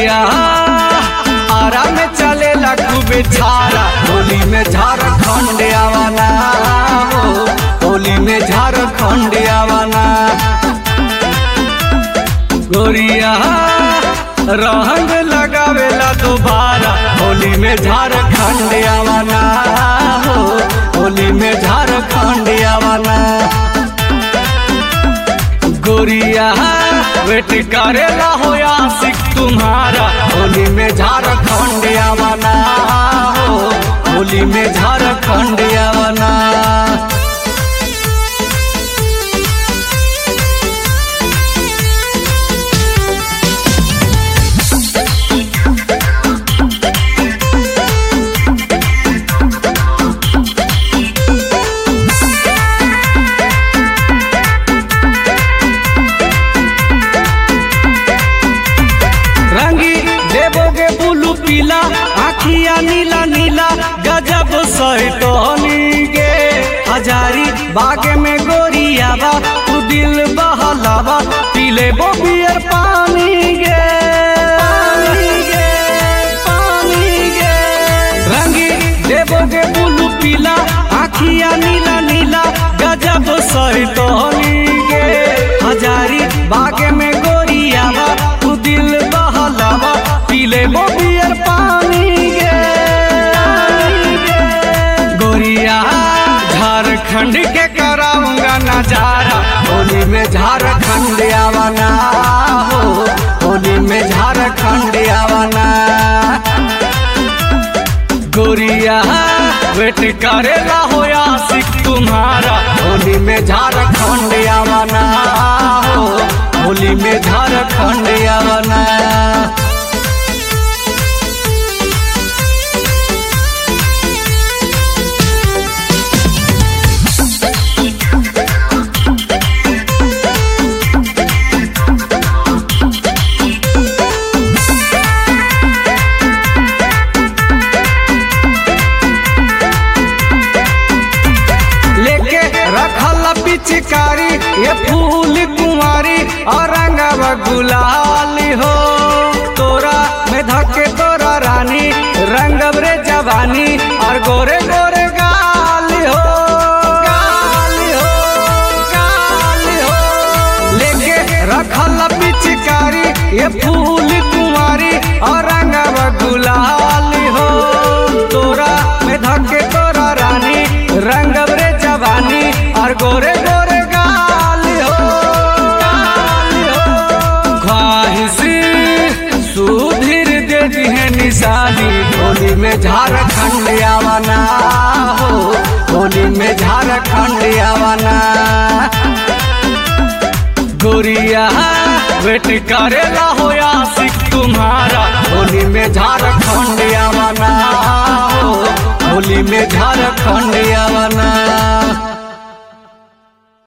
गोरिया आरा में चले खूबे झारा, होली में झारखंड आवाना हो, होली में झारखंड आवाना। गोरिया रंग लगावेला दोबारा, होली में झारखंड आवाना हो, होली में झारखंड आवाना। गोरिया वेट करेला हो आशिक तुम्हारा, होली में झारखंड आवाना हो, होली में झारखंड आवाना। पीला आखिया नीला नीला गजब सैतनी गे, हजारी बागे में गोरियावा तू दिल बहलावा, पीले वो बियर पानी गे, पानी गे, पानी गे। रंगी देवोगे बुलू पीला आखिया नीला नीला गजब सैतनी गे, हजारी बागे में गोरियावा तू दिल बहलावा, पीले वो बियर पानी गे। गोरिया झारखंड के कराऊंगा नजारा, होली में झारखंड आवाना हो, होली में झारखंड आवाना। गोरिया वेट करेला हो आशिक तुम्हारा, होली में झारखंड आवाना हो, होली में झारखंड आवाना। पिचकारी ये फूल कुंवारी और रंगवा गुलाली हो, तोरा में धके तोरा रानी रंगब रे जवानी और गोरे गोरे गाली हो, गाली हो, गाली हो। लेके रखल पिचकारी ये फूल कुंवारी और रंगवा गुलाली हो, तोरा में धके तोरा रानी रंगब रे जवानी और गोरे गोरे गाली हो, गाली हो। ख्वाहिश सुधीर दे दी है निशानी, होली में झारखंड आवाना हो, होली में झारखंड आवाना। गोरिया वेट करेला हो आशिक तुम्हारा, होली में झारखंड आवाना हो, होली में झारखंड आवाना।